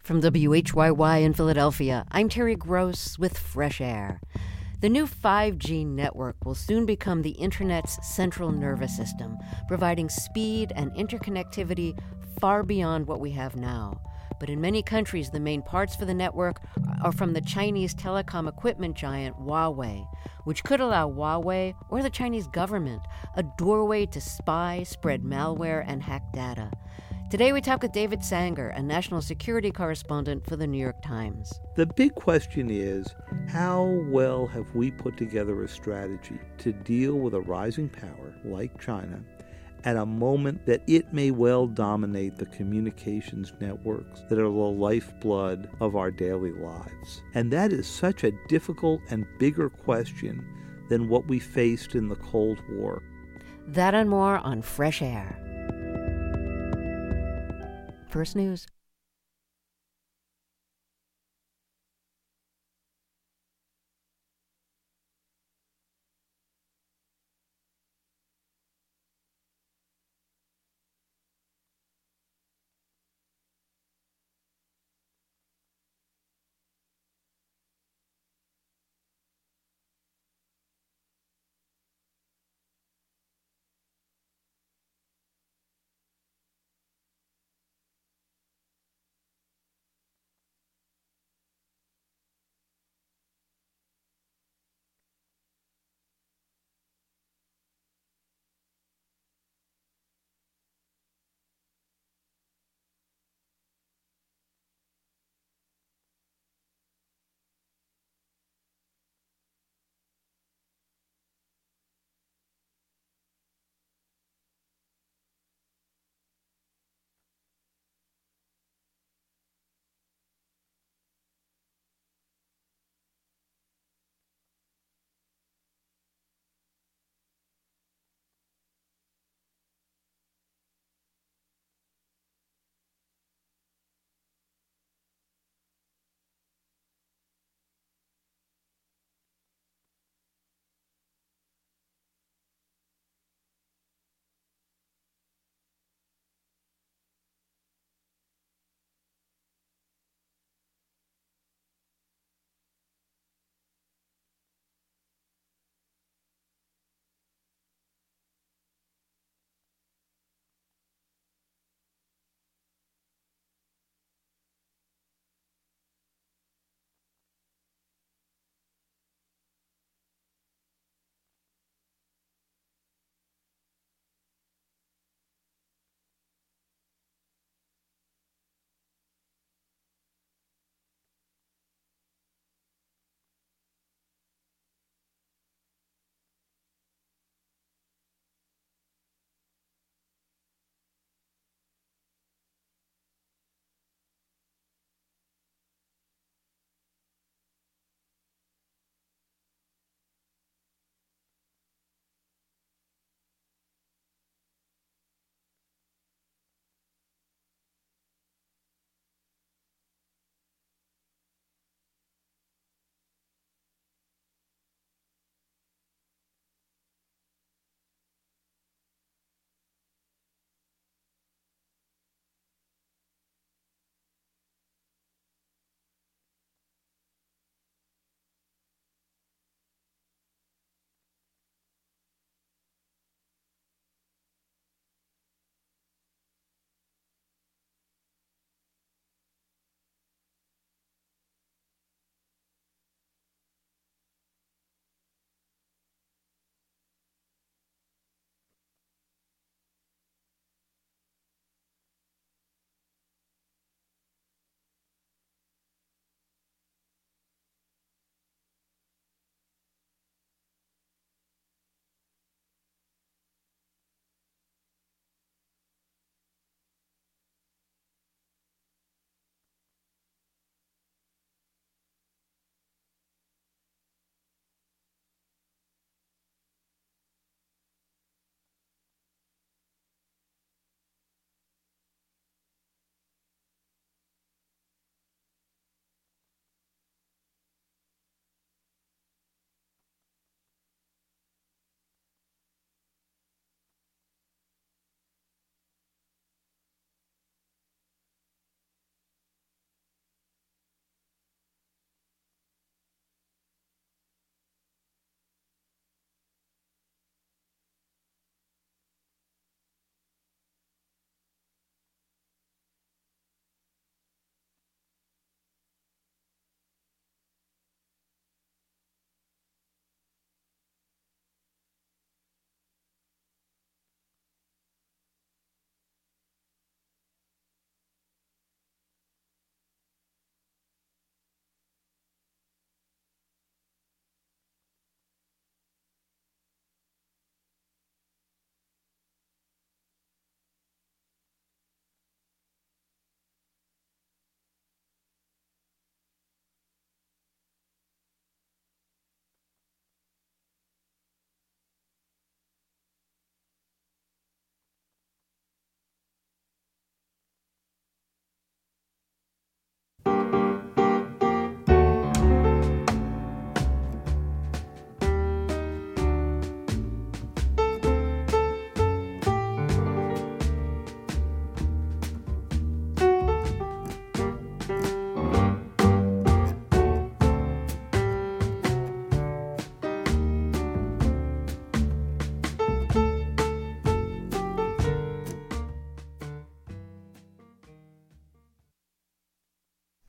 From WHYY in Philadelphia, I'm Terry Gross with Fresh Air. The new 5G network will soon become the Internet's central nervous system, providing speed and interconnectivity far beyond what we have now. But in many countries, the main parts for the network are from the Chinese telecom equipment giant Huawei, which could allow Huawei or the Chinese government a doorway to spy, spread malware, and hack data. Today we talk with David Sanger, a national security correspondent for the New York Times. The big question is, how well have we put together a strategy to deal with a rising power like China at a moment that it may well dominate the communications networks that are the lifeblood of our daily lives? And that is such a difficult and bigger question than what we faced in the Cold War. That and more on Fresh Air. First News.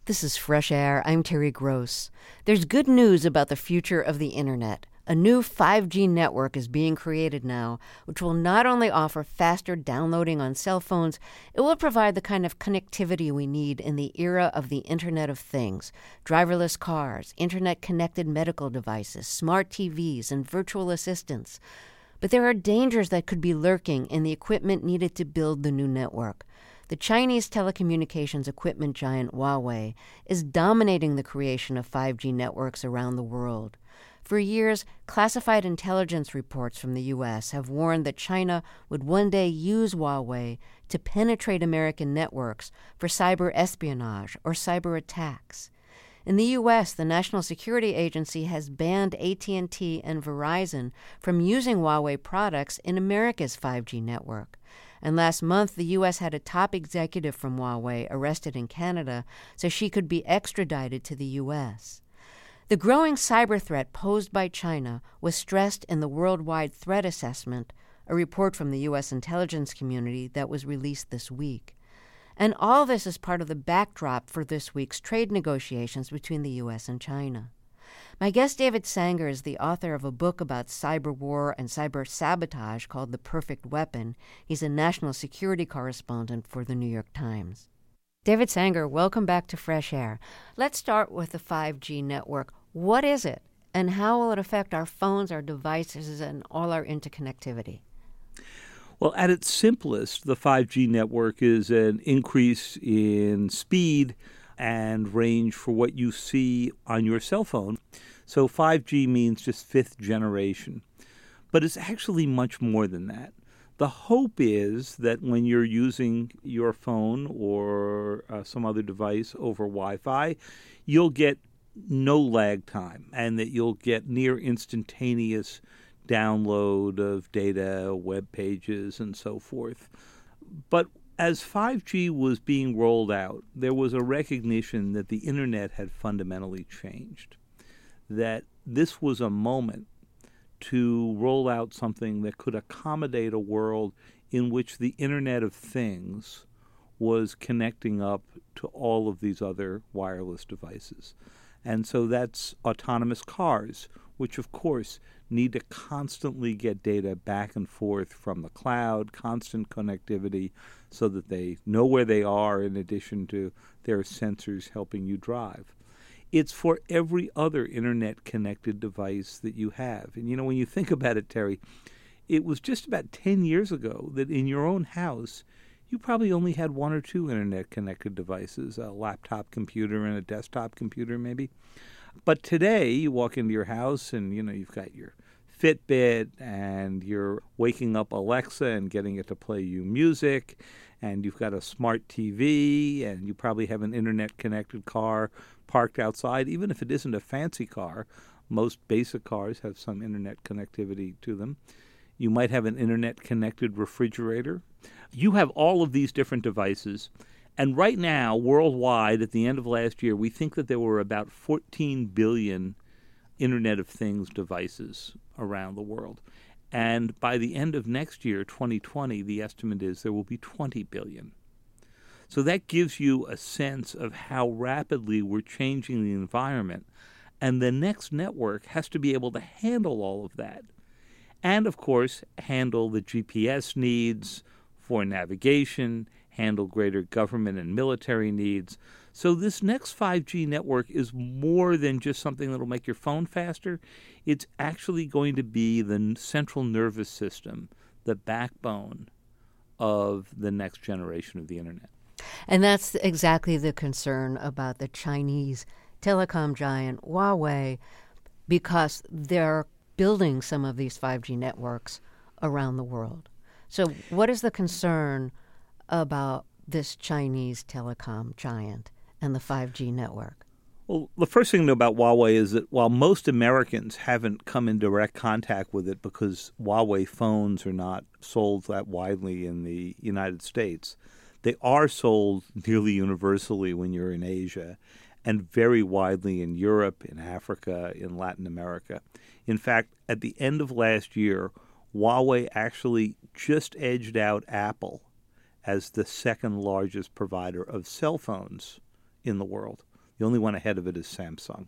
This is Fresh Air. I'm Terry Gross. There's good news about the future of the Internet. A new 5G network is being created now, which will not only offer faster downloading on cell phones, it will provide the kind of connectivity we need in the era of the Internet of Things: driverless cars, Internet-connected medical devices, smart TVs, and virtual assistants. But there are dangers that could be lurking in the equipment needed to build the new network. The Chinese telecommunications equipment giant Huawei is dominating the creation of 5G networks around the world. For years, classified intelligence reports from the U.S. have warned that China would one day use Huawei to penetrate American networks for cyber espionage or cyber attacks. In the U.S., the National Security Agency has banned AT&T and Verizon from using Huawei products in America's 5G network. And last month, the U.S. had a top executive from Huawei arrested in Canada so she could be extradited to the U.S. The growing cyber threat posed by China was stressed in the Worldwide Threat Assessment, a report from the U.S. intelligence community that was released this week. And all this is part of the backdrop for this week's trade negotiations between the U.S. and China. My guest David Sanger is the author of a book about cyber war and cyber sabotage called The Perfect Weapon. He's a national security correspondent for the New York Times. David Sanger, welcome back to Fresh Air. Let's start with the 5G network. What is it, and how will it affect our phones, our devices, and all our interconnectivity? Well, at its simplest, the 5G network is an increase in speed and range for what you see on your cell phone. So 5G means just fifth generation. But it's actually much more than that. The hope is that when you're using your phone or some other device over Wi-Fi, you'll get no lag time and that you'll get near instantaneous download of data, web pages, and so forth. But as 5G was being rolled out, there was a recognition that the Internet had fundamentally changed, that this was a moment to roll out something that could accommodate a world in which the Internet of Things was connecting up to all of these other wireless devices. And so that's autonomous cars, which, of course, need to constantly get data back and forth from the cloud, constant connectivity, so that they know where they are in addition to their sensors helping you drive. It's for every other Internet-connected device that you have. And, when you think about it, Terry, it was just about 10 years ago that in your own house, you probably only had one or two Internet-connected devices, a laptop computer and a desktop computer maybe. But today, you walk into your house and, you've got your Fitbit and you're waking up Alexa and getting it to play you music, and you've got a smart TV, and you probably have an Internet-connected car parked outside. Even if it isn't a fancy car, most basic cars have some Internet connectivity to them. You might have an Internet-connected refrigerator. You have all of these different devices. And right now, worldwide, at the end of last year, we think that there were about 14 billion Internet of Things devices around the world. And by the end of next year, 2020, the estimate is there will be 20 billion. So that gives you a sense of how rapidly we're changing the environment. And the next network has to be able to handle all of that. And, of course, handle the GPS needs for navigation, handle greater government and military needs. So this next 5G network is more than just something that will make your phone faster. It's actually going to be the central nervous system, the backbone of the next generation of the Internet. And that's exactly the concern about the Chinese telecom giant Huawei, because they're building some of these 5G networks around the world. So what is the concern about this Chinese telecom giant and the 5G network? Well, the first thing to know about Huawei is that while most Americans haven't come in direct contact with it because Huawei phones are not sold that widely in the United States, they are sold nearly universally when you're in Asia and very widely in Europe, in Africa, in Latin America. In fact, at the end of last year, Huawei actually just edged out Apple as the second largest provider of cell phones in the world. The only one ahead of it is Samsung.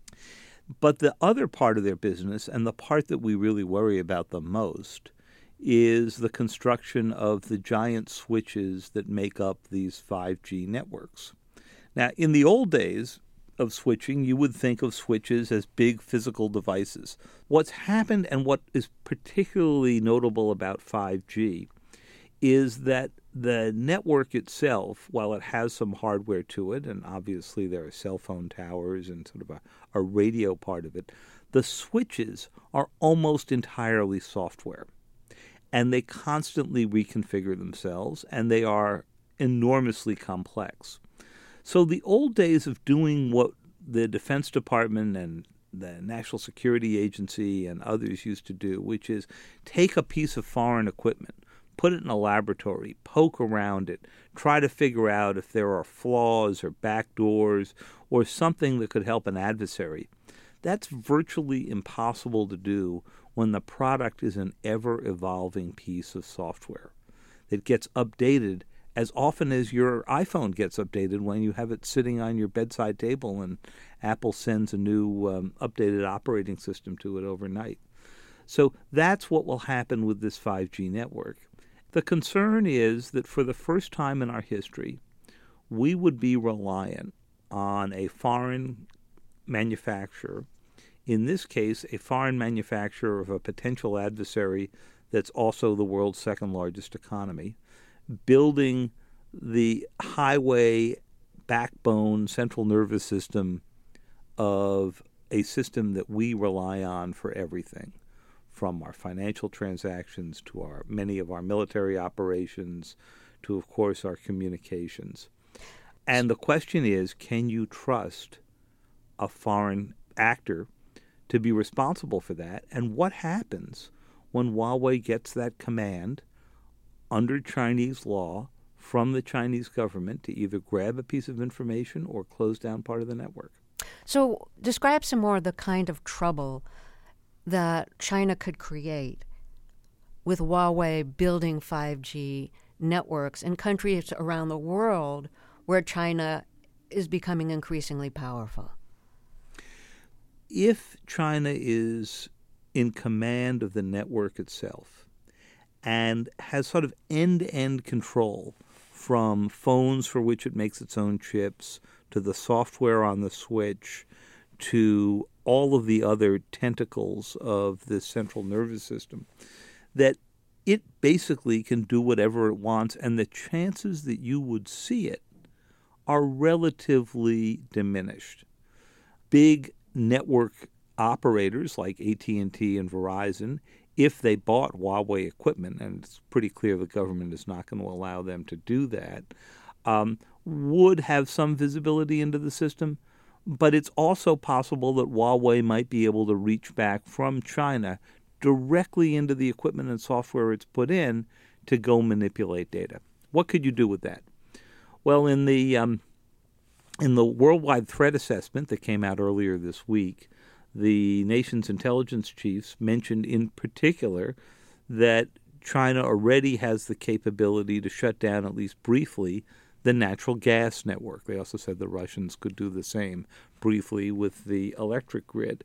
But the other part of their business, and the part that we really worry about the most, is the construction of the giant switches that make up these 5G networks. Now, in the old days of switching, you would think of switches as big physical devices. What's happened, and what is particularly notable about 5G, is that the network itself, while it has some hardware to it, and obviously there are cell phone towers and sort of a radio part of it, the switches are almost entirely software. And they constantly reconfigure themselves, and they are enormously complex. So the old days of doing what the Defense Department and the National Security Agency and others used to do, which is take a piece of foreign equipment, put it in a laboratory, poke around it, try to figure out if there are flaws or backdoors or something that could help an adversary. That's virtually impossible to do when the product is an ever-evolving piece of software that gets updated as often as your iPhone gets updated when you have it sitting on your bedside table and Apple sends a new updated operating system to it overnight. So that's what will happen with this 5G network. The concern is that for the first time in our history, we would be reliant on a foreign manufacturer, in this case, a foreign manufacturer of a potential adversary that's also the world's second largest economy, building the highway backbone central nervous system of a system that we rely on for everything, from our financial transactions to many of our military operations to, of course, our communications. And the question is, can you trust a foreign actor to be responsible for that? And what happens when Huawei gets that command under Chinese law from the Chinese government to either grab a piece of information or close down part of the network? So describe some more of the kind of trouble that China could create with Huawei building 5G networks in countries around the world where China is becoming increasingly powerful. If China is in command of the network itself and has sort of end-to-end control from phones for which it makes its own chips to the software on the switch to all of the other tentacles of this central nervous system, that it basically can do whatever it wants, and the chances that you would see it are relatively diminished. Big network operators like AT&T and Verizon, if they bought Huawei equipment, and it's pretty clear the government is not going to allow them to do that, would have some visibility into the system. But it's also possible that Huawei might be able to reach back from China directly into the equipment and software it's put in to go manipulate data. What could you do with that? Well, in the worldwide threat assessment that came out earlier this week, the nation's intelligence chiefs mentioned in particular that China already has the capability to shut down, at least briefly, the natural gas network. They also said the Russians could do the same briefly with the electric grid.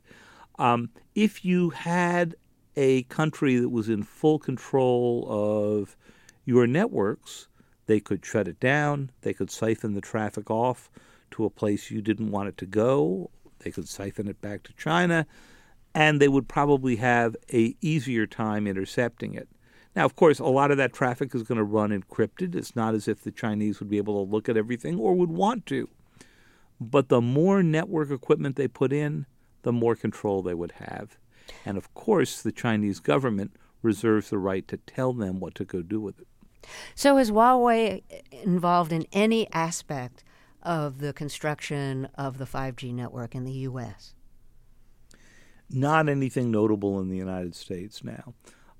If you had a country that was in full control of your networks, they could shut it down, they could siphon the traffic off to a place you didn't want it to go, they could siphon it back to China, and they would probably have an easier time intercepting it. Now, of course, a lot of that traffic is going to run encrypted. It's not as if the Chinese would be able to look at everything or would want to. But the more network equipment they put in, the more control they would have. And, of course, the Chinese government reserves the right to tell them what to go do with it. So is Huawei involved in any aspect of the construction of the 5G network in the U.S.? Not anything notable in the United States now.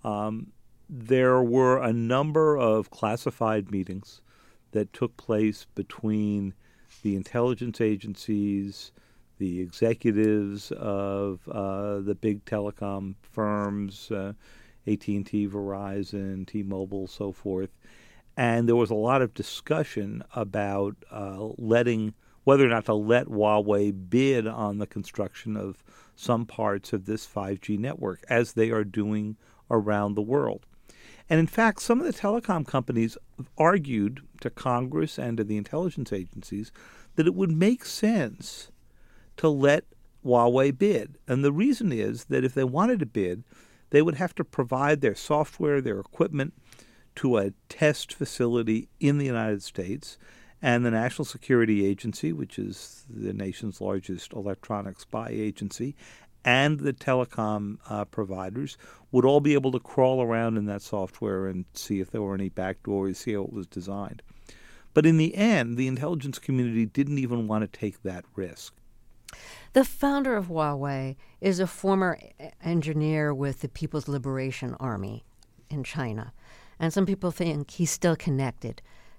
There were a number of classified meetings that took place between the intelligence agencies, the executives of the big telecom firms, AT&T, Verizon, T-Mobile, so forth. And there was a lot of discussion about letting whether or not to let Huawei bid on the construction of some parts of this 5G network, as they are doing around the world. And in fact, some of the telecom companies argued to Congress and to the intelligence agencies that it would make sense to let Huawei bid. And the reason is that if they wanted to bid, they would have to provide their software, their equipment to a test facility in the United States, and the National Security Agency, which is the nation's largest electronic spy agency, and the telecom providers would all be able to crawl around in that software and see if there were any backdoors, see how it was designed. But in the end, the intelligence community didn't even want to take that risk. The founder of Huawei is a former engineer with the People's Liberation Army in China. And some people think he's still connected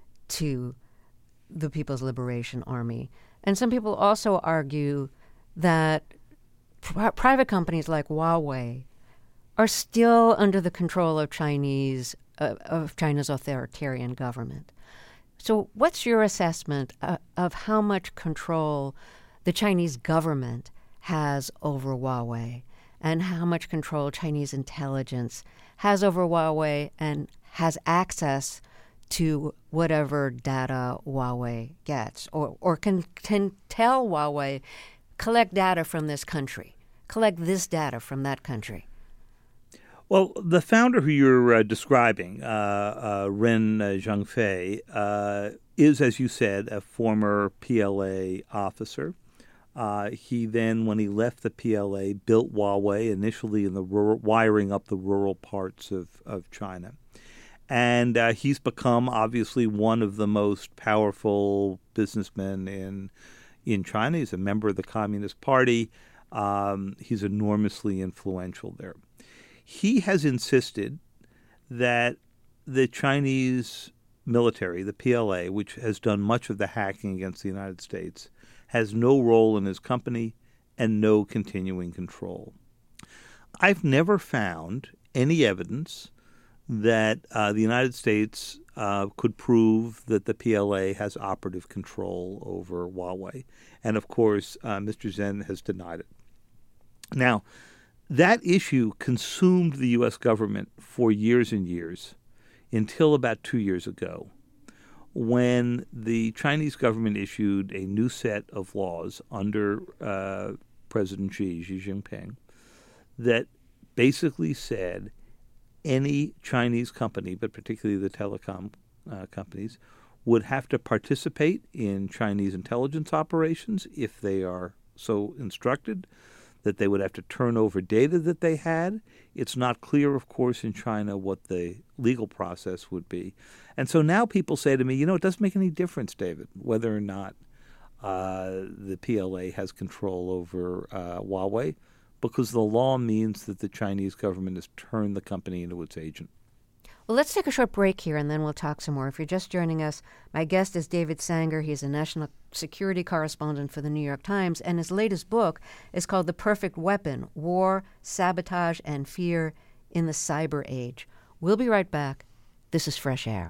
to the People's Liberation Army. And some people also argue that private companies like Huawei are still under the control of China's authoritarian government. So what's your assessment of how much control the Chinese government has over Huawei, and how much control Chinese intelligence has over Huawei and has access to whatever data Huawei gets, or can tell Huawei, collect data from this country, collect this data from that country? Well, the founder who you're describing, Ren Zhengfei, is, as you said, a former PLA officer. He then, when he left the PLA, built Huawei, initially in the wiring up the rural parts of China. And he's become, obviously, one of the most powerful businessmen in China. He's a member of the Communist Party. He's enormously influential there. He has insisted that the Chinese military, the PLA, which has done much of the hacking against the United States, has no role in his company and no continuing control. I've never found any evidence that the United States could prove that the PLA has operative control over Huawei. And, of course, Mr. Zhen has denied it. Now, that issue consumed the U.S. government for years and years, until about 2 years ago, when the Chinese government issued a new set of laws under President Xi Jinping, that basically said any Chinese company, but particularly the telecom companies, would have to participate in Chinese intelligence operations if they are so instructed, that they would have to turn over data that they had. It's not clear, of course, in China what the legal process would be. And so now people say to me, it doesn't make any difference, David, whether or not the PLA has control over Huawei, because the law means that the Chinese government has turned the company into its agent. Well, let's take a short break here, and then we'll talk some more. If you're just joining us, my guest is David Sanger. He's a national security correspondent for the New York Times, and his latest book is called The Perfect Weapon: War, Sabotage, and Fear in the Cyber Age. We'll be right back. This is Fresh Air.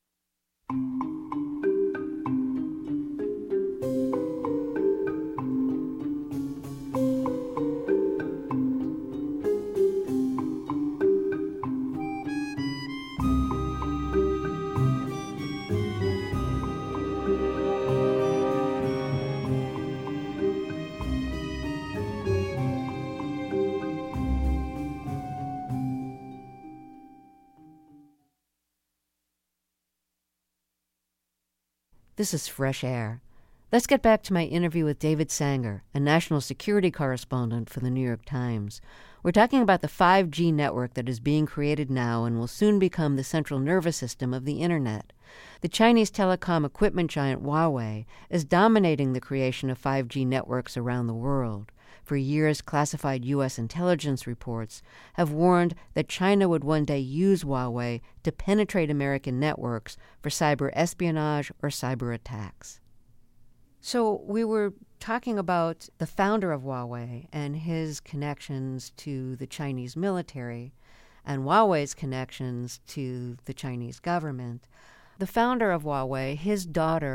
This is Fresh Air. Let's get back to my interview with David Sanger, a national security correspondent for the New York Times. We're talking about the 5G network that is being created now and will soon become the central nervous system of the Internet. The Chinese telecom equipment giant Huawei is dominating the creation of 5G networks around the world. For years, classified U.S. intelligence reports have warned that China would one day use Huawei to penetrate American networks for cyber espionage or cyber attacks. So we were talking about the founder of Huawei and his connections to the Chinese military and Huawei's connections to the Chinese government. The founder of Huawei, his daughter,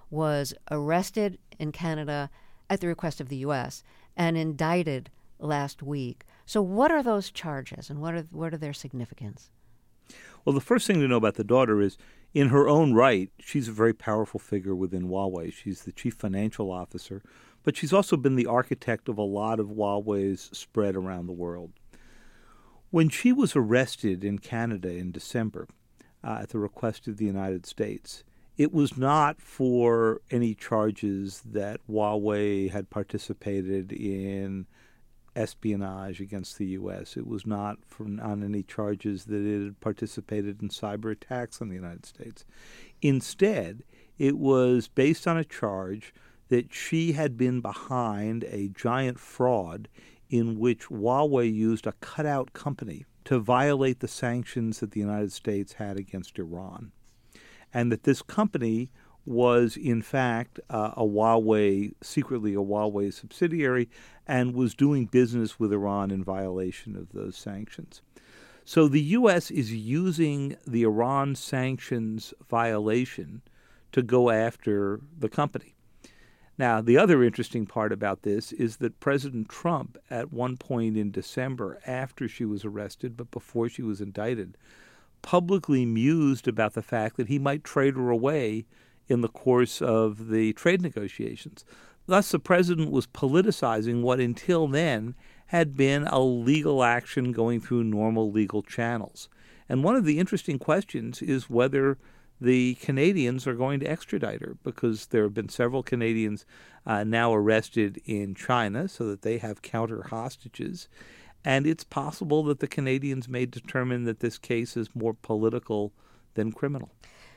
was arrested in Canada at the request of the U.S. and indicted last week. So what are those charges, and what are their significance? Well, the first thing to know about the daughter is, in her own right, she's a very powerful figure within Huawei. She's the chief financial officer, but she's also been the architect of a lot of Huawei's spread around the world. When she was arrested in Canada in December at the request of the United States, it was not for any charges that Huawei had participated in espionage against the U.S. It was not on any charges that it had participated in cyber attacks on the United States. Instead, it was based on a charge that she had been behind a giant fraud in which Huawei used a cutout company to violate the sanctions that the United States had against Iran, and that this company was in fact secretly a Huawei subsidiary, and was doing business with Iran in violation of those sanctions. So the U.S. is using the Iran sanctions violation to go after the company. Now, the other interesting part about this is that President Trump, at one point in December, after she was arrested but before she was indicted, publicly mused about the fact that he might trade her away in the course of the trade negotiations. Thus, the president was politicizing what until then had been a legal action going through normal legal channels. And one of the interesting questions is whether the Canadians are going to extradite her, because there have been several Canadians now arrested in China so that they have counter hostages. And it's possible that the Canadians may determine that this case is more political than criminal.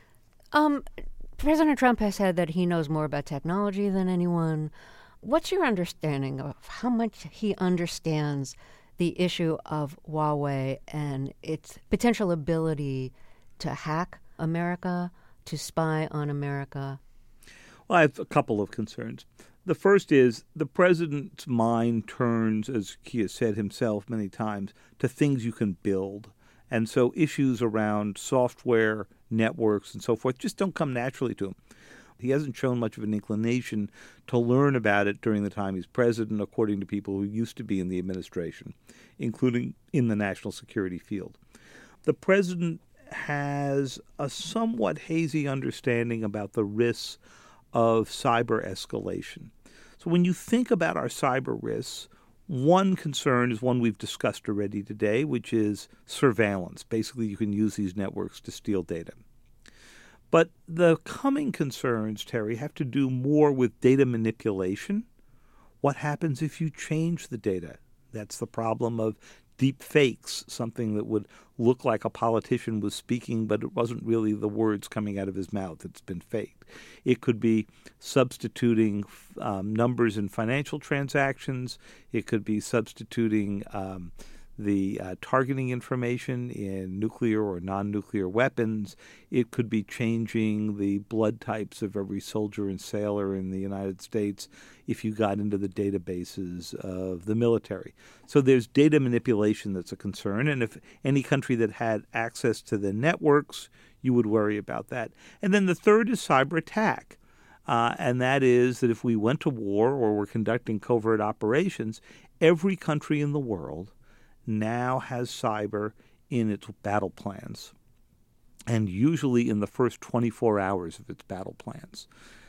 President Trump has said that he knows more about technology than anyone. What's your understanding of how much he understands the issue of Huawei and its potential ability to hack America, to spy on America? Well, I have a couple of concerns. The first is the president's mind turns, as he has said himself many times, to things you can build. And so issues around software, networks, and so forth just don't come naturally to him. He hasn't shown much of an inclination to learn about it during the time he's president, according to people who used to be in the administration, including in the national security field. The president has a somewhat hazy understanding about the risks of cyber escalation. So when you think about our cyber risks, one concern is one we've discussed already today, which is surveillance. Basically, you can use these networks to steal data. But the coming concerns, Terry, have to do more with data manipulation. What happens if you change the data? That's the problem of deep fakes, something that would look like a politician was speaking, but it wasn't really the words coming out of his mouth. It's been faked. It could be substituting numbers in financial transactions. It could be substituting the targeting information in nuclear or non-nuclear weapons. It could be changing the blood types of every soldier and sailor in the United States if you got into the databases of the military. So there's data manipulation that's a concern, and if any country that had access to the networks, you would worry about that. And then the third is cyber attack. And that is that if we went to war or were conducting covert operations, every country in the world now has cyber in its battle plans, and usually in the first 24 hours of its battle plans.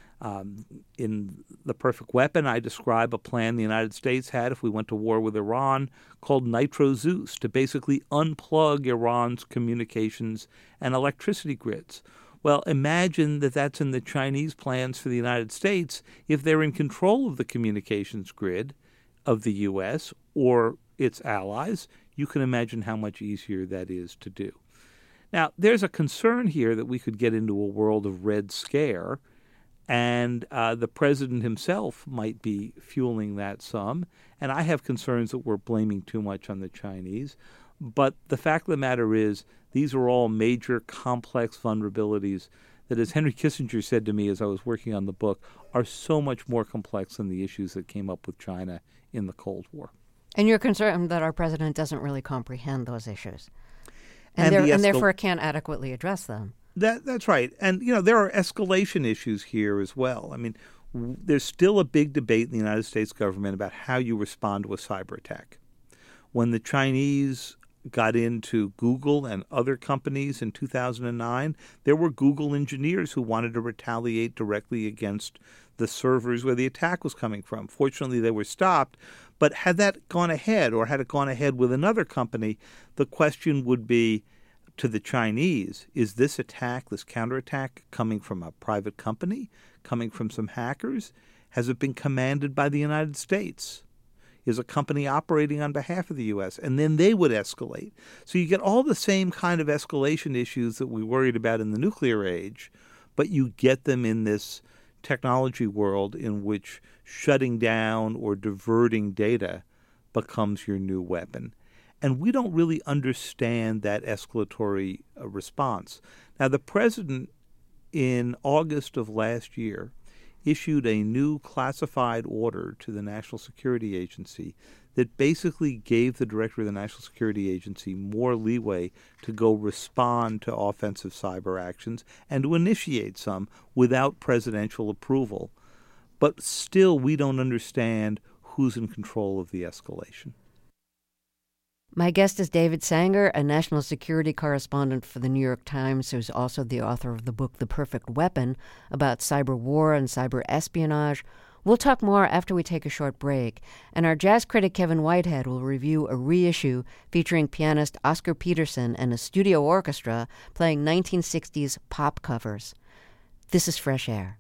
In The Perfect Weapon, I describe a plan the United States had if we went to war with Iran called Nitro Zeus, to basically unplug Iran's communications and electricity grids. Well, imagine that that's in the Chinese plans for the United States if they're in control of the communications grid of the U.S. or its allies. You can imagine how much easier that is to do. Now, there's a concern here that we could get into a world of Red Scare, and the president himself might be fueling that some. And I have concerns that we're blaming too much on the Chinese. But the fact of the matter is, these are all major, complex vulnerabilities that, as Henry Kissinger said to me as I was working on the book, are so much more complex than the issues that came up with China in the Cold War. And you're concerned that our president doesn't really comprehend those issues, and And therefore can't adequately address them. That's right. And, there are escalation issues here as well. I mean, there's still a big debate in the United States government about how you respond to a cyber attack. When the Chinese got into Google and other companies in 2009, there were Google engineers who wanted to retaliate directly against the servers where the attack was coming from. Fortunately, they were stopped. But had that gone ahead, or had it gone ahead with another company, the question would be to the Chinese, is this attack, this counterattack, coming from a private company, coming from some hackers? Has it been commanded by the United States? Is a company operating on behalf of the U.S.? And then they would escalate. So you get all the same kind of escalation issues that we worried about in the nuclear age, but you get them in this technology world in which shutting down or diverting data becomes your new weapon. And we don't really understand that escalatory response. Now, the president, in August of last year, issued a new classified order to the National Security Agency that basically gave the director of the National Security Agency more leeway to go respond to offensive cyber actions and to initiate some without presidential approval. But still, we don't understand who's in control of the escalation. My guest is David Sanger, a national security correspondent for the New York Times, who's also the author of the book The Perfect Weapon, about cyber war and cyber espionage. We'll talk more after we take a short break, and our jazz critic Kevin Whitehead will review a reissue featuring pianist Oscar Peterson and a studio orchestra playing 1960s pop covers. This is Fresh Air.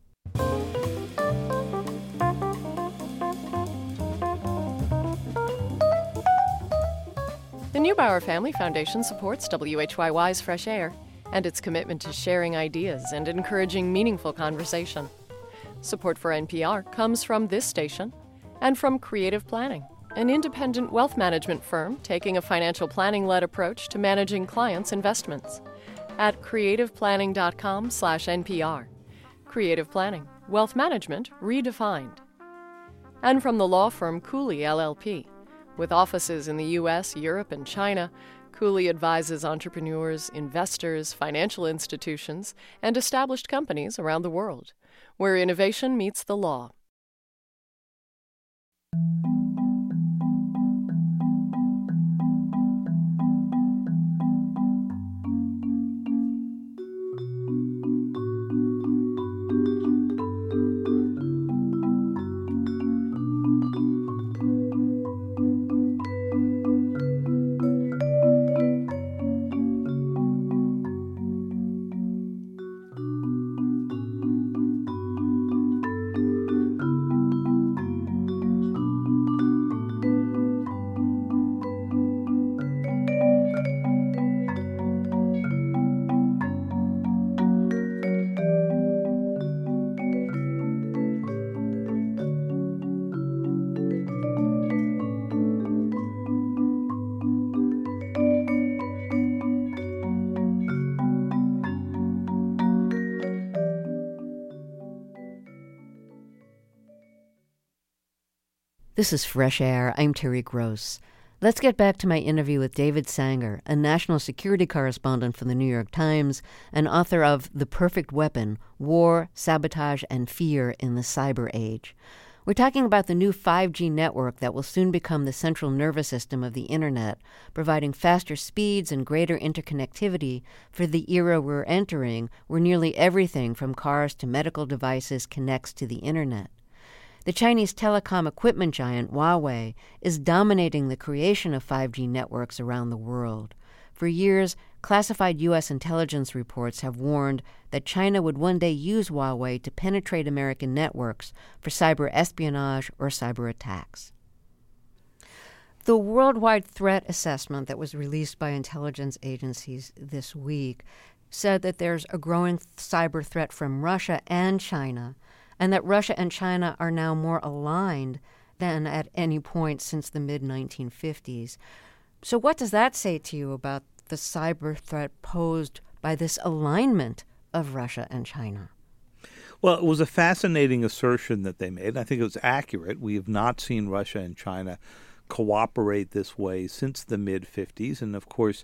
The Neubauer Family Foundation supports WHYY's Fresh Air and its commitment to sharing ideas and encouraging meaningful conversation. Support for NPR comes from this station and from Creative Planning, an independent wealth management firm taking a financial planning-led approach to managing clients' investments. At creativeplanning.com/NPR. Creative Planning, wealth management redefined. And from the law firm Cooley LLP. With offices in the U.S., Europe, and China, Cooley advises entrepreneurs, investors, financial institutions, and established companies around the world, where innovation meets the law. This is Fresh Air. I'm Terry Gross. Let's get back to my interview with David Sanger, a national security correspondent for the New York Times and author of The Perfect Weapon, War, Sabotage, and Fear in the Cyber Age. We're talking about the new 5G network that will soon become the central nervous system of the Internet, providing faster speeds and greater interconnectivity for the era we're entering, where nearly everything from cars to medical devices connects to the Internet. The Chinese telecom equipment giant Huawei is dominating the creation of 5G networks around the world. For years, classified U.S. intelligence reports have warned that China would one day use Huawei to penetrate American networks for cyber espionage or cyber attacks. The worldwide threat assessment that was released by intelligence agencies this week said that there's a growing cyber threat from Russia and China, and that Russia and China are now more aligned than at any point since the mid-1950s. So what does that say to you about the cyber threat posed by this alignment of Russia and China? Well, it was a fascinating assertion that they made. I think it was accurate. We have not seen Russia and China cooperate this way since the mid-50s. And, of course,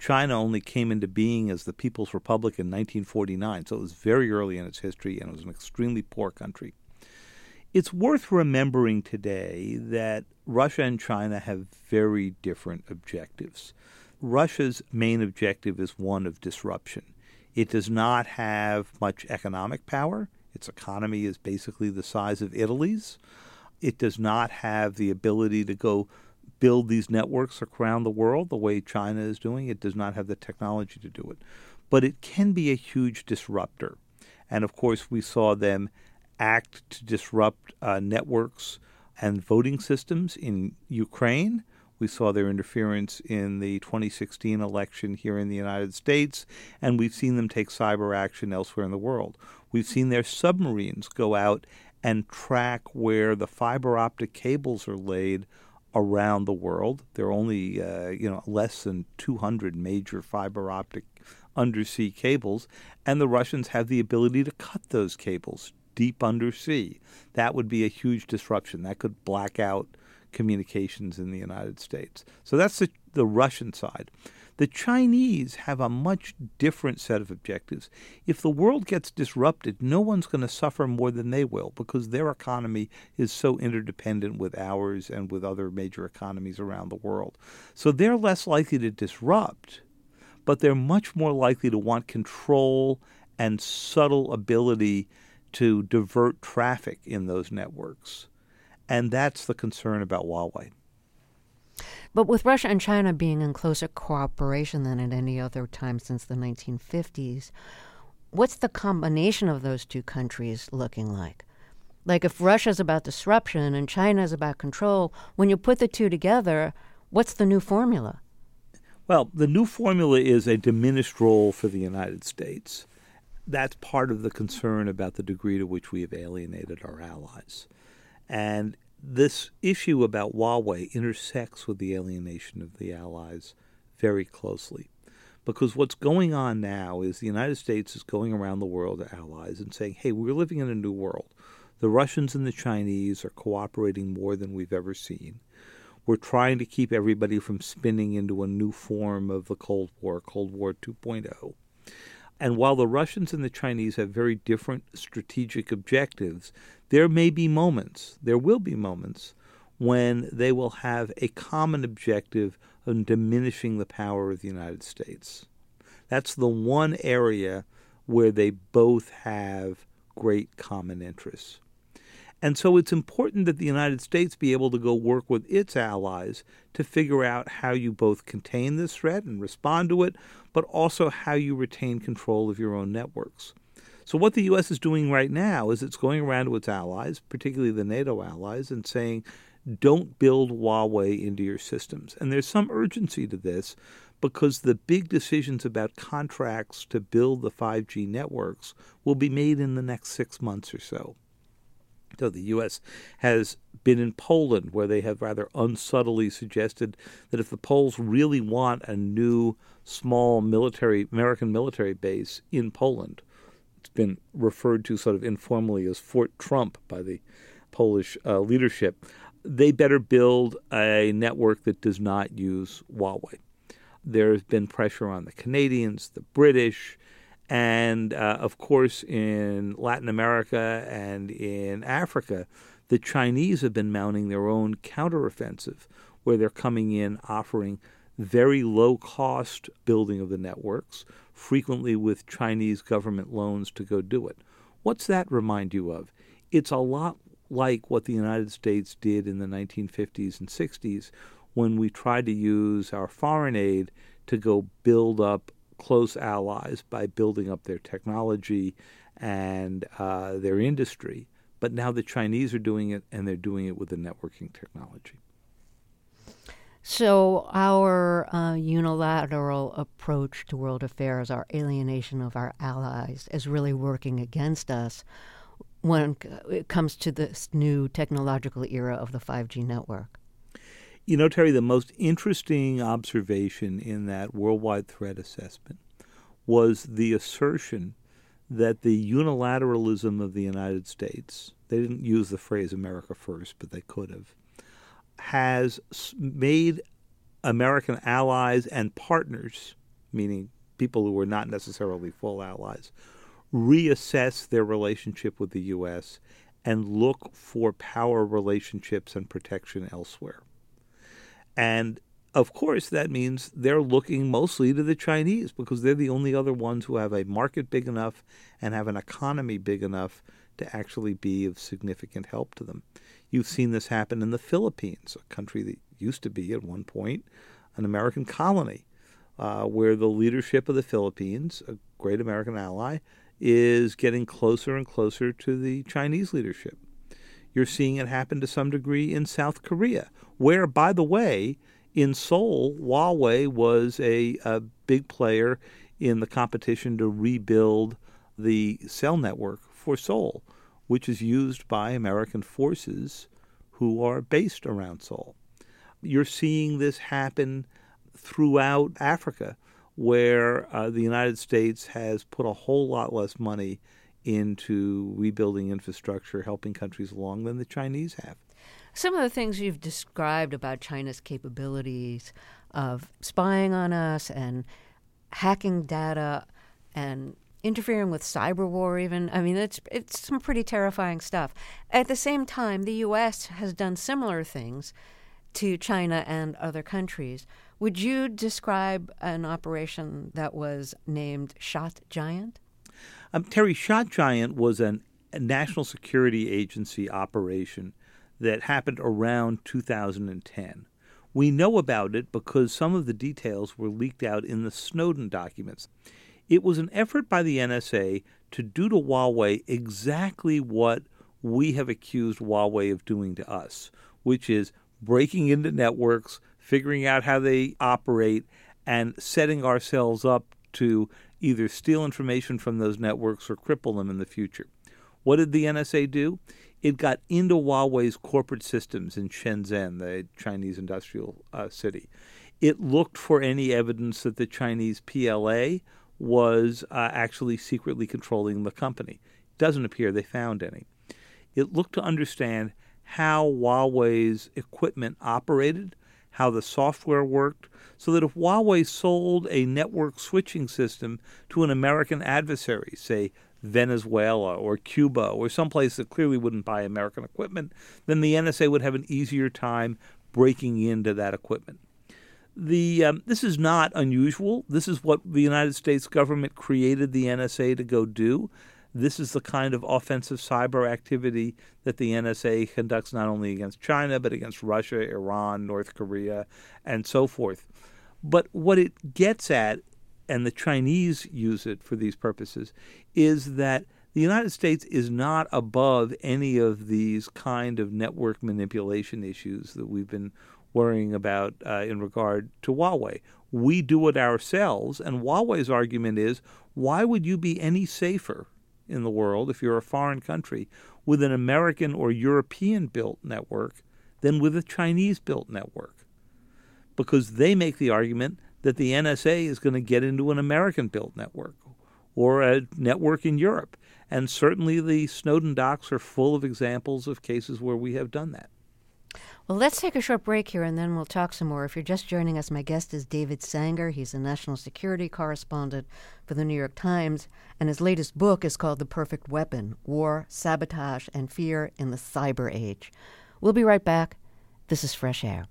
China only came into being as the People's Republic in 1949, so it was very early in its history, and it was an extremely poor country. It's worth remembering today that Russia and China have very different objectives. Russia's main objective is one of disruption. It does not have much economic power. Its economy is basically the size of Italy's. It does not have the ability to go build these networks around the world the way China is doing. It does not have the technology to do it. But it can be a huge disruptor. And of course, we saw them act to disrupt networks and voting systems in Ukraine. We saw their interference in the 2016 election here in the United States, and we've seen them take cyber action elsewhere in the world. We've seen their submarines go out and track where the fiber optic cables are laid around the world. There are only less than 200 major fiber optic undersea cables, and the Russians have the ability to cut those cables deep undersea. That would be a huge disruption. That could black out communications in the United States. So that's the Russian side. The Chinese have a much different set of objectives. If the world gets disrupted, no one's going to suffer more than they will because their economy is so interdependent with ours and with other major economies around the world. So they're less likely to disrupt, but they're much more likely to want control and subtle ability to divert traffic in those networks. And that's the concern about Huawei. But with Russia and China being in closer cooperation than at any other time since the 1950s, what's the combination of those two countries looking like? Like if Russia's about disruption and China's about control, when you put the two together, what's the new formula? Well, the new formula is a diminished role for the United States. That's part of the concern about the degree to which we have alienated our allies. And this issue about Huawei intersects with the alienation of the allies very closely. Because what's going on now is the United States is going around the world to allies and saying, hey, we're living in a new world. The Russians and the Chinese are cooperating more than we've ever seen. We're trying to keep everybody from spinning into a new form of the Cold War 2.0. And while the Russians and the Chinese have very different strategic objectives, there will be moments when they will have a common objective of diminishing the power of the United States. That's the one area where they both have great common interests. And so it's important that the United States be able to go work with its allies to figure out how you both contain this threat and respond to it, but also how you retain control of your own networks. So what the U.S. is doing right now is it's going around to its allies, particularly the NATO allies, and saying, don't build Huawei into your systems. And there's some urgency to this because the big decisions about contracts to build the 5G networks will be made in the next 6 months or so. So the U.S. has been in Poland, where they have rather unsubtly suggested that if the Poles really want a new small American military base in Poland, it's been referred to sort of informally as Fort Trump by the Polish leadership, they better build a network that does not use Huawei. There's been pressure on the Canadians, the British, and, of course, in Latin America and in Africa, the Chinese have been mounting their own counteroffensive, where they're coming in offering very low-cost building of the networks, frequently with Chinese government loans to go do it. What's that remind you of? It's a lot like what the United States did in the 1950s and 60s when we tried to use our foreign aid to go build up close allies by building up their technology and their industry. But now the Chinese are doing it, and they're doing it with the networking technology. So our unilateral approach to world affairs, our alienation of our allies, is really working against us when it comes to this new technological era of the 5G network. You know, Terry, the most interesting observation in that worldwide threat assessment was the assertion that the unilateralism of the United States, they didn't use the phrase America first, but they could have, has made American allies and partners meaning people who were not necessarily full allies, reassess their relationship with the U.S. and look for power relationships and protection elsewhere. And, of course, that means they're looking mostly to the Chinese because they're the only other ones who have a market big enough and have an economy big enough to actually be of significant help to them. You've seen this happen in the Philippines, a country that used to be at one point an American colony, where the leadership of the Philippines, a great American ally, is getting closer and closer to the Chinese leadership. You're seeing it happen to some degree in South Korea, where, by the way, in Seoul, Huawei was a big player in the competition to rebuild the cell network for Seoul, which is used by American forces who are based around Seoul. You're seeing this happen throughout Africa, where the United States has put a whole lot less money into rebuilding infrastructure, helping countries along than the Chinese have. Some of the things you've described about China's capabilities of spying on us and hacking data and interfering with cyber war even, I mean, it's some pretty terrifying stuff. At the same time, the U.S. has done similar things to China and other countries. Would you describe an operation that was named Shot Giant? Terry, Shot Giant was a national security agency operation that happened around 2010. We know about it because some of the details were leaked out in the Snowden documents. It was an effort by the NSA to do to Huawei exactly what we have accused Huawei of doing to us, which is breaking into networks, figuring out how they operate, and setting ourselves up to either steal information from those networks or cripple them in the future. What did the NSA do? It got into Huawei's corporate systems in Shenzhen, the Chinese industrial city. It looked for any evidence that the Chinese PLA was actually secretly controlling the company. It doesn't appear they found any. It looked to understand how Huawei's equipment operated, how the software worked, so that if Huawei sold a network switching system to an American adversary, say Venezuela or Cuba or someplace that clearly wouldn't buy American equipment, then the NSA would have an easier time breaking into that equipment. This is not unusual. This is what the United States government created the NSA to go do. This is the kind of offensive cyber activity that the NSA conducts not only against China, but against Russia, Iran, North Korea, and so forth. But what it gets at, and the Chinese use it for these purposes, is that the United States is not above any of these kind of network manipulation issues that we've been worrying about in regard to Huawei. We do it ourselves, and Huawei's argument is, why would you be any safer in the world, if you're a foreign country, with an American or European-built network than with a Chinese-built network? Because they make the argument that the NSA is going to get into an American-built network or a network in Europe. And certainly the Snowden docs are full of examples of cases where we have done that. Well, let's take a short break here, and then we'll talk some more. If you're just joining us, my guest is David Sanger. He's a national security correspondent for the New York Times, and his latest book is called The Perfect Weapon: War, Sabotage, and Fear in the Cyber Age. We'll be right back. This is Fresh Air.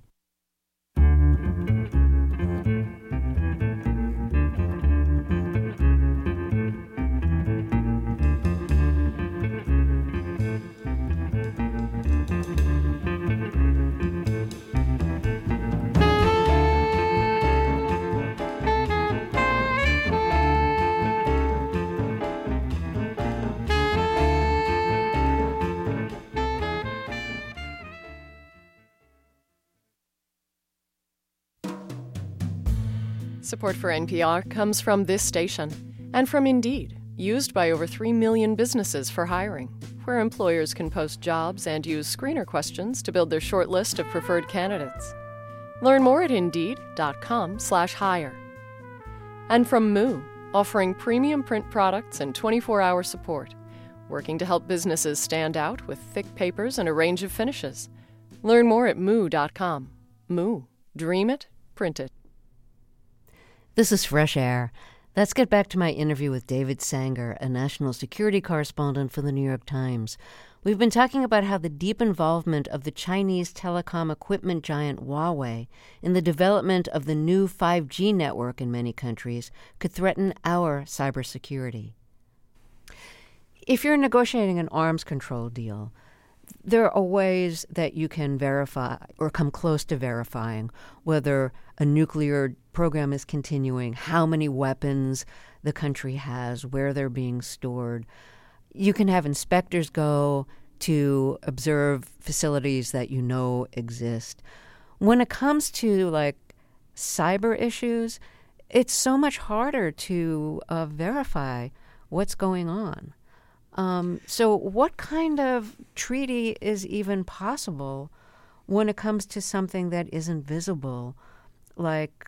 Support for NPR comes from this station and from Indeed, used by over 3 million businesses for hiring, where employers can post jobs and use screener questions to build their short list of preferred candidates. Learn more at Indeed.com/hire. And from Moo, offering premium print products and 24-hour support, working to help businesses stand out with thick papers and a range of finishes. Learn more at Moo.com. Moo. Dream it. Print it. This is Fresh Air. Let's get back to my interview with David Sanger, a national security correspondent for the New York Times. We've been talking about how the deep involvement of the Chinese telecom equipment giant Huawei in the development of the new 5G network in many countries could threaten our cybersecurity. If you're negotiating an arms control deal, there are ways that you can verify or come close to verifying whether a nuclear program is continuing, how many weapons the country has, where they're being stored. You can have inspectors go to observe facilities that you know exist. When it comes to like cyber issues, it's so much harder to verify what's going on. So what kind of treaty is even possible when it comes to something that isn't visible, like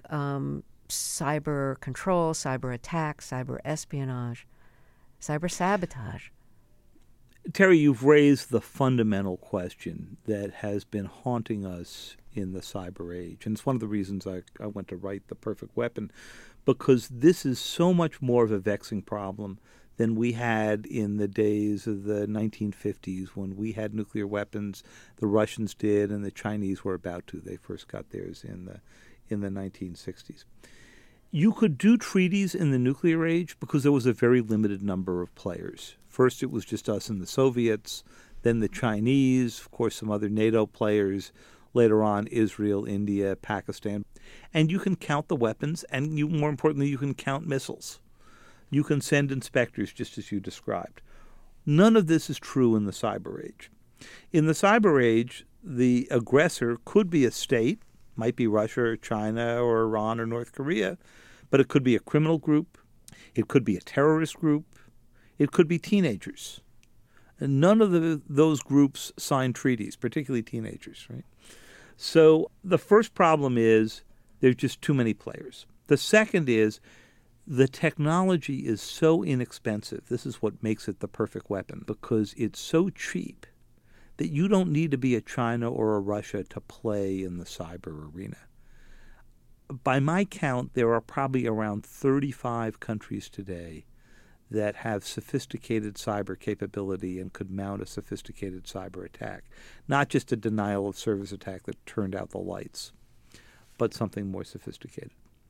cyber control, cyber attack, cyber espionage, cyber sabotage? Terry, you've raised the fundamental question that has been haunting us in the cyber age. And it's one of the reasons I went to write The Perfect Weapon, because this is so much more of a vexing problem than we had in the days of the 1950s when we had nuclear weapons. The Russians did, and the Chinese were about to. They first got theirs in the 1960s. You could do treaties in the nuclear age because there was a very limited number of players. First, it was just us and the Soviets, then the Chinese, of course, some other NATO players, later on Israel, India, Pakistan. And you can count the weapons, and more importantly, you can count missiles. You can send inspectors, just as you described. None of this is true in the cyber age. In the cyber age, the aggressor could be a state, might be Russia or China or Iran or North Korea, but it could be a criminal group, it could be a terrorist group, it could be teenagers. And none of those groups sign treaties, particularly teenagers, right? So the first problem is there's just too many players. The second is the technology is so inexpensive. This is what makes it the perfect weapon, because it's so cheap that you don't need to be a China or a Russia to play in the cyber arena. By my count, there are probably around 35 countries today that have sophisticated cyber capability and could mount a sophisticated cyber attack. Not just a denial of service attack that turned out the lights, but something more sophisticated.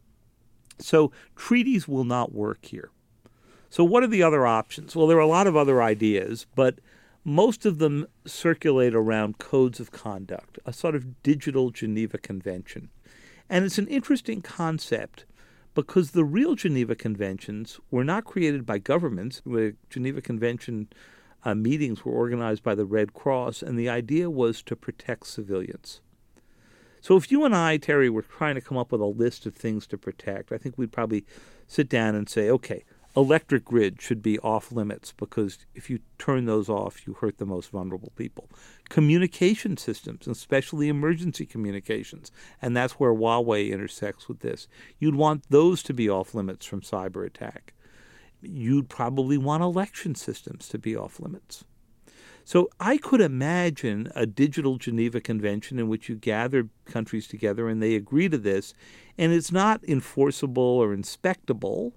So treaties will not work here. So what are the other options? Well, there are a lot of other ideas, but most of them circulate around codes of conduct, a sort of digital Geneva Convention. And it's an interesting concept because the real Geneva Conventions were not created by governments. The Geneva Convention meetings were organized by the Red Cross, and the idea was to protect civilians. So if you and I, Terry, were trying to come up with a list of things to protect, I think we'd probably sit down and say, okay, electric grid should be off limits because if you turn those off, you hurt the most vulnerable people. Communication systems, especially emergency communications, and that's where Huawei intersects with this. You'd want those to be off limits from cyber attack. You'd probably want election systems to be off limits. So I could imagine a digital Geneva Convention in which you gather countries together and they agree to this, and it's not enforceable or inspectable,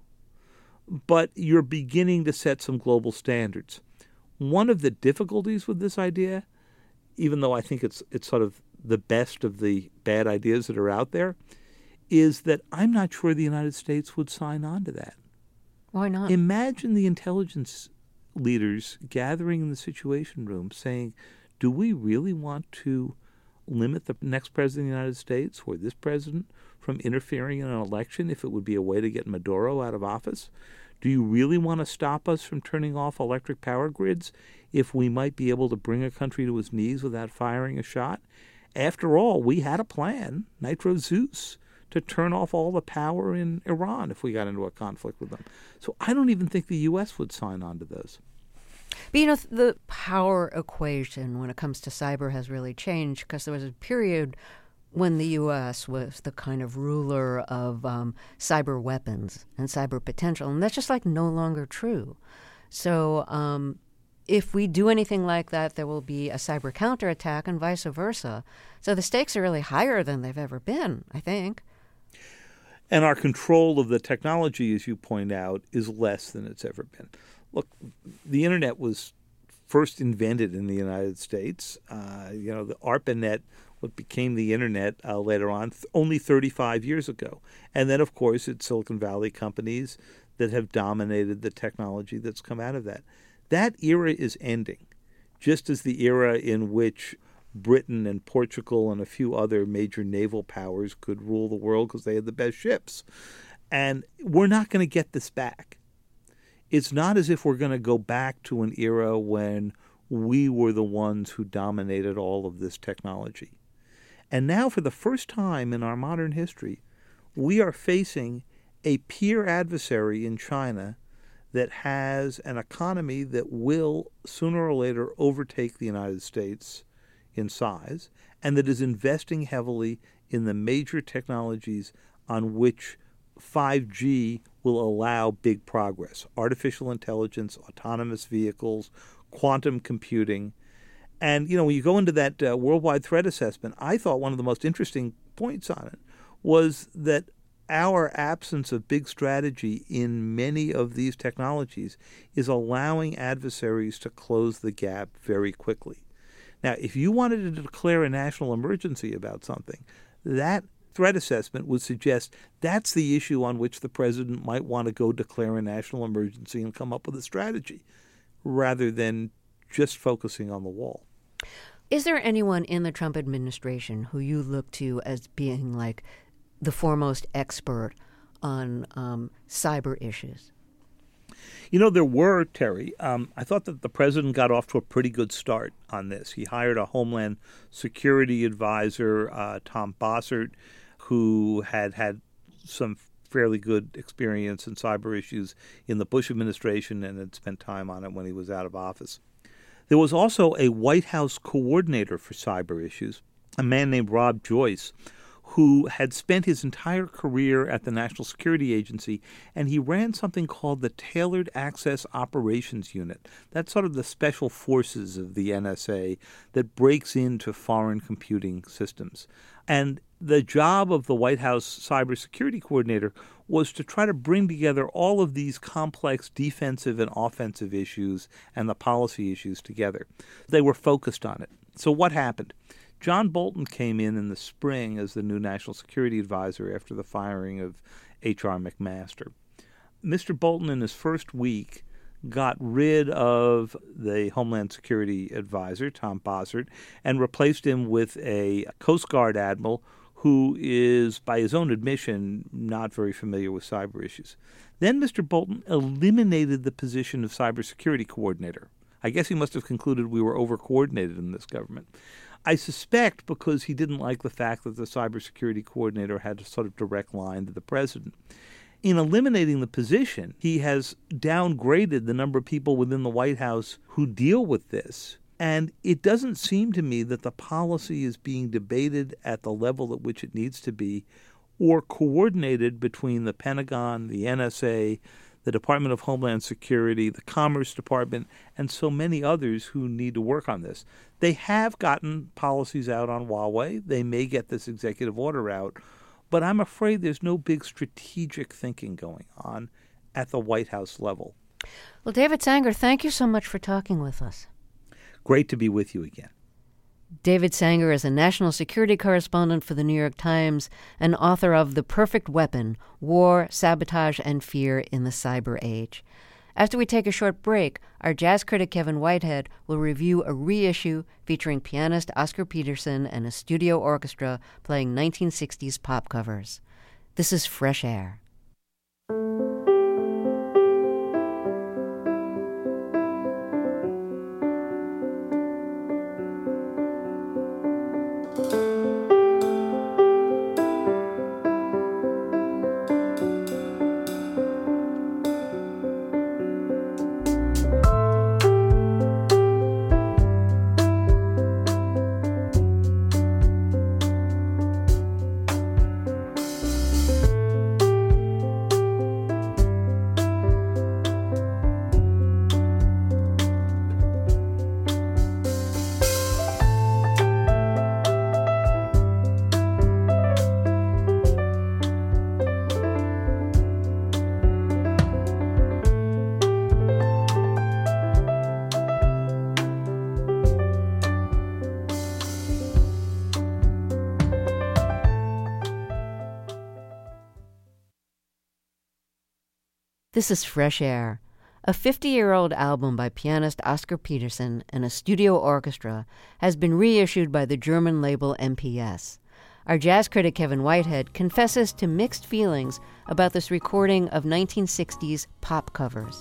but you're beginning to set some global standards. One of the difficulties with this idea, even though I think it's sort of the best of the bad ideas that are out there, is that I'm not sure the United States would sign on to that. Why not? Imagine the intelligence leaders gathering in the Situation Room saying, do we really want to limit the next president of the United States or this president from interfering in an election if it would be a way to get Maduro out of office? Do you really want to stop us from turning off electric power grids if we might be able to bring a country to its knees without firing a shot? After all, we had a plan, Nitro Zeus, to turn off all the power in Iran if we got into a conflict with them. So I don't even think the U.S. would sign on to those. But, you know, the power equation when it comes to cyber has really changed because there was a period when the U.S. was the kind of ruler of cyber weapons and cyber potential, and that's just like no longer true. So if we do anything like that, there will be a cyber counterattack and vice versa. So the stakes are really higher than they've ever been, I think. And our control of the technology, as you point out, is less than it's ever been. Look, the Internet was first invented in the United States. The ARPANET, what became the Internet later on, only 35 years ago. And then, of course, it's Silicon Valley companies that have dominated the technology that's come out of that. That era is ending, just as the era in which Britain and Portugal and a few other major naval powers could rule the world because they had the best ships. And we're not going to get this back. It's not as if we're going to go back to an era when we were the ones who dominated all of this technology. And now, for the first time in our modern history, we are facing a peer adversary in China that has an economy that will, sooner or later, overtake the United States in size, and that is investing heavily in the major technologies on which 5G will allow big progress: artificial intelligence, autonomous vehicles, quantum computing. And, when you go into that worldwide threat assessment, I thought one of the most interesting points on it was that our absence of big strategy in many of these technologies is allowing adversaries to close the gap very quickly. Now, if you wanted to declare a national emergency about something, that threat assessment would suggest that's the issue on which the president might want to go declare a national emergency and come up with a strategy, rather than just focusing on the wall. Is there anyone in the Trump administration who you look to as being like the foremost expert on cyber issues? There were, Terry. I thought that the president got off to a pretty good start on this. He hired a Homeland Security advisor, Tom Bossert, who had some fairly good experience in cyber issues in the Bush administration and had spent time on it when he was out of office. There was also a White House coordinator for cyber issues, a man named Rob Joyce, who had spent his entire career at the National Security Agency, and he ran something called the Tailored Access Operations Unit. That's sort of the special forces of the NSA that breaks into foreign computing systems. And the job of the White House cybersecurity coordinator was to try to bring together all of these complex defensive and offensive issues and the policy issues together. They were focused on it. So what happened? John Bolton came in the spring as the new National Security Advisor after the firing of H.R. McMaster. Mr. Bolton, in his first week, got rid of the Homeland Security Advisor, Tom Bossert, and replaced him with a Coast Guard admiral who is, by his own admission, not very familiar with cyber issues. Then Mr. Bolton eliminated the position of cybersecurity coordinator. I guess he must have concluded we were over-coordinated in this government. I suspect because he didn't like the fact that the cybersecurity coordinator had a sort of direct line to the president. In eliminating the position, he has downgraded the number of people within the White House who deal with this. And it doesn't seem to me that the policy is being debated at the level at which it needs to be, or coordinated between the Pentagon, the NSA, the Department of Homeland Security, the Commerce Department, and so many others who need to work on this. They have gotten policies out on Huawei. They may get this executive order out. But I'm afraid there's no big strategic thinking going on at the White House level. Well, David Sanger, thank you so much for talking with us. Great to be with you again. David Sanger is a national security correspondent for the New York Times and author of The Perfect Weapon: War, Sabotage, and Fear in the Cyber Age. After we take a short break, our jazz critic Kevin Whitehead will review a reissue featuring pianist Oscar Peterson and a studio orchestra playing 1960s pop covers. This is Fresh Air. This is Fresh Air, a 50-year-old album by pianist Oscar Peterson and a studio orchestra has been reissued by the German label MPS. Our jazz critic Kevin Whitehead confesses to mixed feelings about this recording of 1960s pop covers.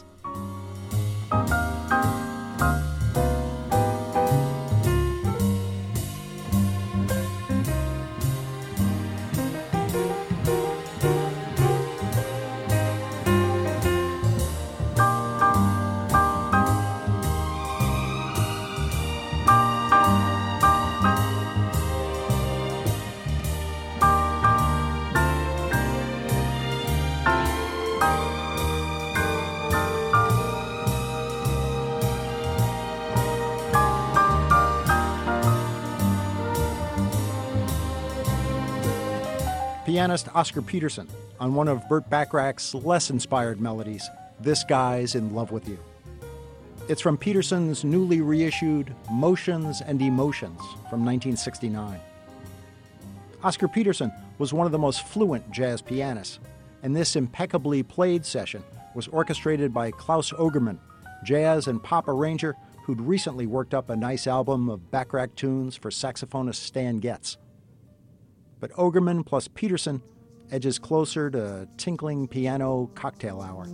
Pianist Oscar Peterson on one of Burt Bacharach's less inspired melodies, This Guy's in Love with You. It's from Peterson's newly reissued Motions and Emotions from 1969. Oscar Peterson was one of the most fluent jazz pianists, and this impeccably played session was orchestrated by Klaus Ogerman, jazz and pop arranger who'd recently worked up a nice album of Bacharach tunes for saxophonist Stan Getz. But Ogerman plus Peterson edges closer to tinkling piano cocktail hour.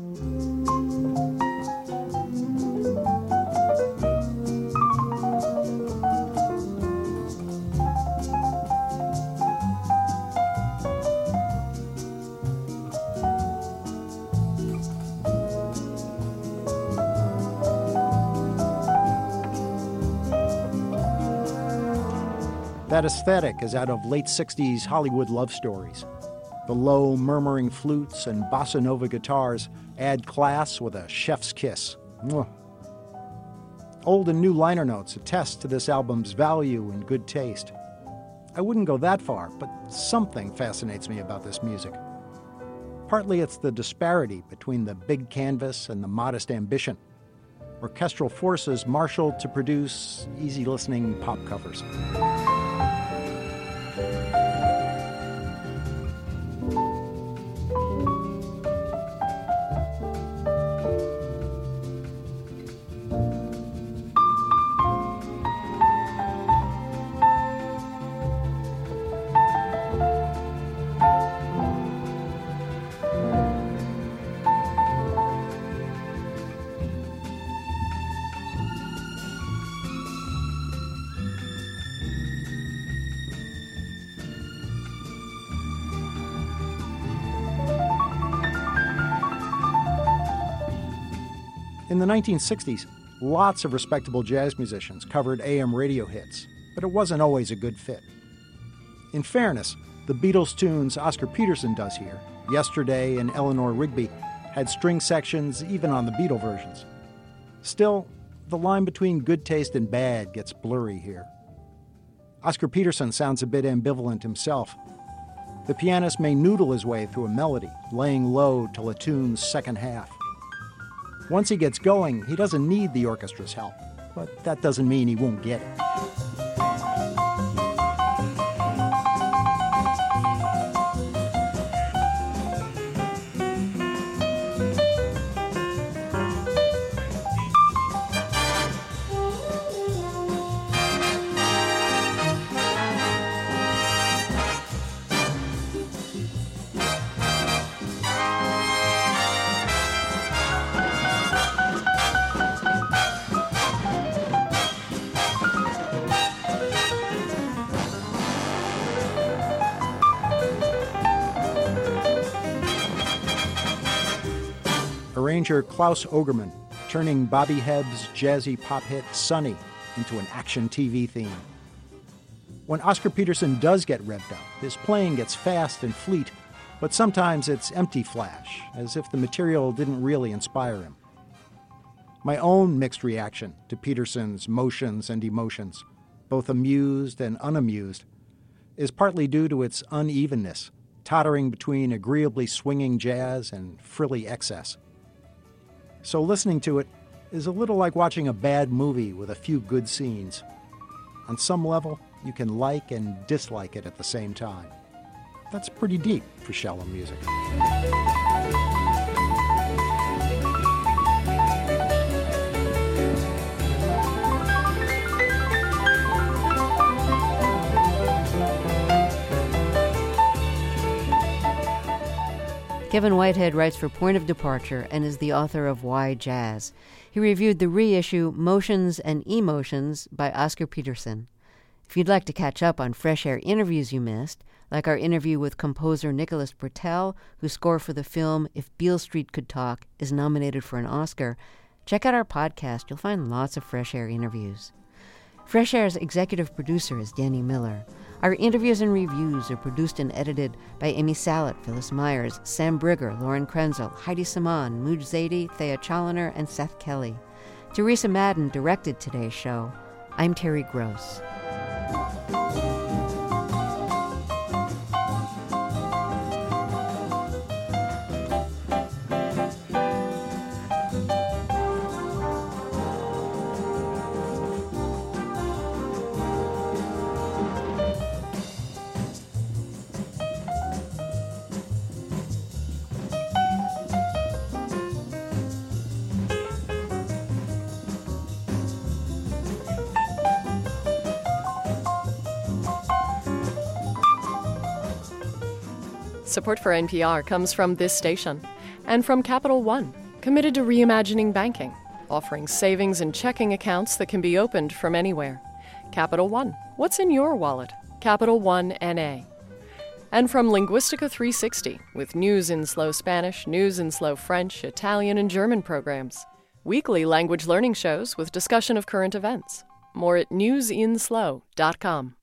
That aesthetic is out of late 60s Hollywood love stories. The low, murmuring flutes and bossa nova guitars add class with a chef's kiss. Mwah. Old and new liner notes attest to this album's value and good taste. I wouldn't go that far, but something fascinates me about this music. Partly it's the disparity between the big canvas and the modest ambition. Orchestral forces marshaled to produce easy-listening pop covers. In the 1960s, lots of respectable jazz musicians covered AM radio hits, but it wasn't always a good fit. In fairness, the Beatles tunes Oscar Peterson does here, Yesterday and Eleanor Rigby, had string sections even on the Beatle versions. Still, the line between good taste and bad gets blurry here. Oscar Peterson sounds a bit ambivalent himself. The pianist may noodle his way through a melody, laying low till a tune's second half. Once he gets going, he doesn't need the orchestra's help, but that doesn't mean he won't get it. Arranger Klaus Ogerman, turning Bobby Hebb's jazzy pop hit Sunny into an action TV theme. When Oscar Peterson does get revved up, his playing gets fast and fleet, but sometimes it's empty flash, as if the material didn't really inspire him. My own mixed reaction to Peterson's Motions and Emotions, both amused and unamused, is partly due to its unevenness, tottering between agreeably swinging jazz and frilly excess. So listening to it is a little like watching a bad movie with a few good scenes. On some level, you can like and dislike it at the same time. That's pretty deep for shallow music. Kevin Whitehead writes for Point of Departure and is the author of Why Jazz. He reviewed the reissue Motions and Emotions by Oscar Peterson. If you'd like to catch up on Fresh Air interviews you missed, like our interview with composer Nicholas Britell, whose score for the film If Beale Street Could Talk is nominated for an Oscar, check out our podcast. You'll find lots of Fresh Air interviews. Fresh Air's executive producer is Danny Miller. Our interviews and reviews are produced and edited by Amy Salet, Phyllis Myers, Sam Brigger, Lauren Krenzel, Heidi Saman, Mooj Zadie, Thea Chaloner, and Seth Kelly. Teresa Madden directed today's show. I'm Terry Gross. Support for NPR comes from this station and from Capital One, committed to reimagining banking, offering savings and checking accounts that can be opened from anywhere. Capital One, what's in your wallet? Capital One N.A. And from Linguistica 360, with news in slow Spanish, news in slow French, Italian, and German programs. Weekly language learning shows with discussion of current events. More at newsinslow.com.